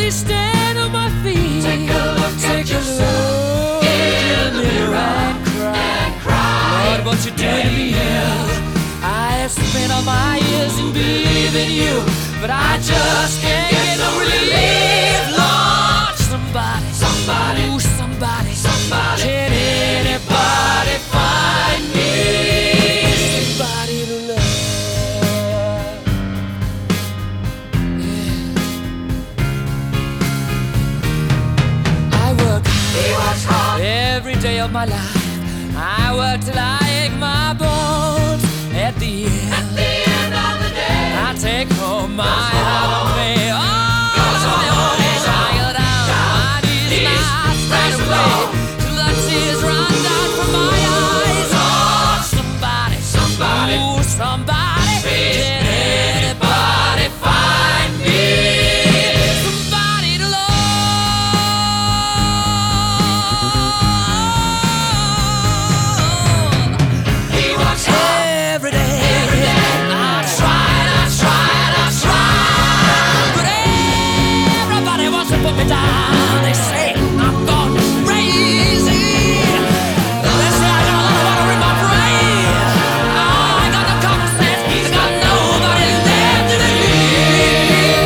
finally stand on my feet. Take a look at yourself in the mirror and cry. Lord, what you doing to me? I have spent all my years in believing you, but I just can't get no relief. Lord, somebody, ooh, somebody, can anybody find me somebody to love? Yeah. He works hard Every day of my life. I work till I ache my bones. At the end of the day. I take home my heart of me. Oh, tired out, my knees not straight away till the tears run down from my eyes. Oh, somebody, ooh, somebody, can anybody find me somebody to love? He works hard Every day, I tried, but everybody wants to put me down. They say I'm gone crazy. They say I got a lot of water in my brain. Oh, I got no common sense. I got nobody left to believe.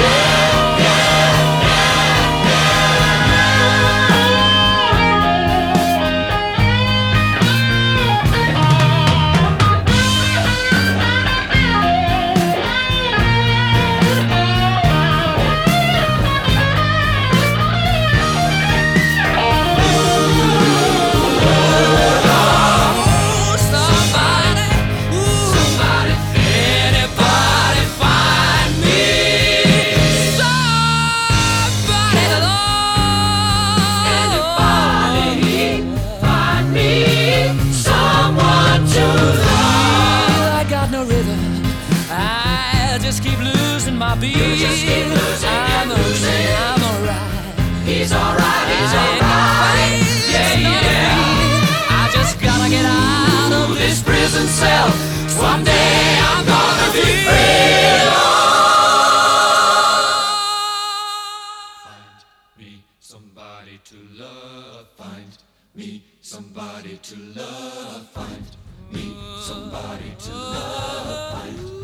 Just keep losing my beat. just keep losing and losing. I'm alright. He's alright, he's I ain't alright. afraid, Yeah, it's yeah. not I just gotta get out of this prison cell. Someday I'm gonna be free. Find me somebody to love. Find me somebody to love. Find me somebody to love. Find